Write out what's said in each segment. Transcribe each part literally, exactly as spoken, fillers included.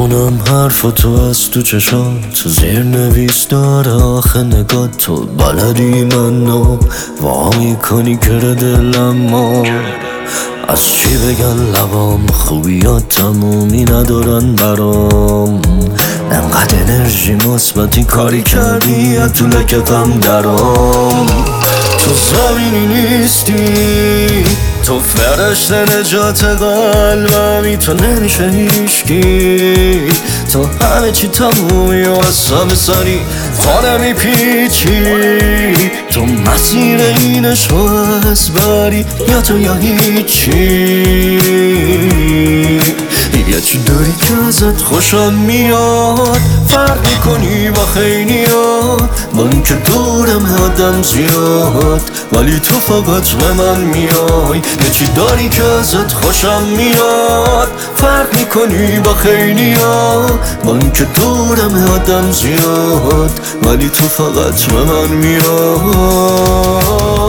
میخونم حرف تو از تو چشات، زیر نویس داره آخه نگاه تو. بلدی منو وا میکنی کره دلم ما، از چی بگن لبام، خوبیات تمومی ندارن برام. انقدر انرژی مثبتی کاری کردی از تو لکتم درام. تو زمینی نیستی، تو فرشته نجات قلبمی، تو نمیشه هیشکی، تو همه چی تمومی و از همه سری تا نمیپیچی. تو مسیر اینش رو از بری، یا تو یا هیچی. یه چی داری که ازت خوشم میاد، فرق میکنی با خیلیا. من که دورم آدم زیاد، ولی تو فقط به من میای. یه چی داری که ازت خوشم میاد، فرق میکنی با خیلیا. من که دورم آدم زیاد، ولی تو فقط به من میای.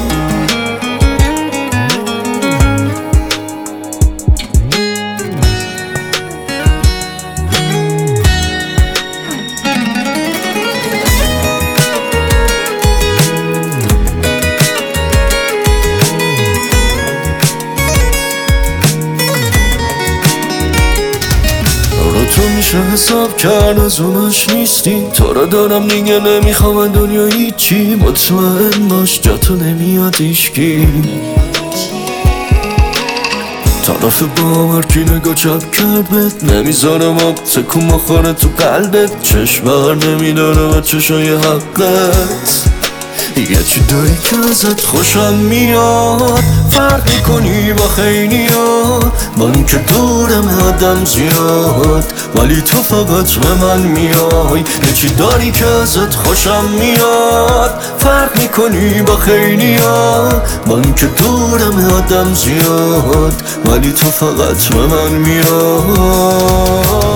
تو میشه حساب کرد از اونش نیستی، تو رو دارم دیگه نمیخوام دنیا هیچی. مطمئن باش جا تو نمیاد ایشکی، طرف باور کی نگاه چپ کرد بهت، نمیذارم آب تکون بخوره تو قلبت. چشم بر نمیداره و چشای حقت. یه چی داری که ازت خوشم میاد، فرق میکنی با خیلیا. من که دورم آدم زیاد، ولی تو فقط به من میای. یه چی داری که ازت خوشم میاد، فرق میکنی با خیلیا. من که دورم آدم زیاد، ولی تو فقط به من میای.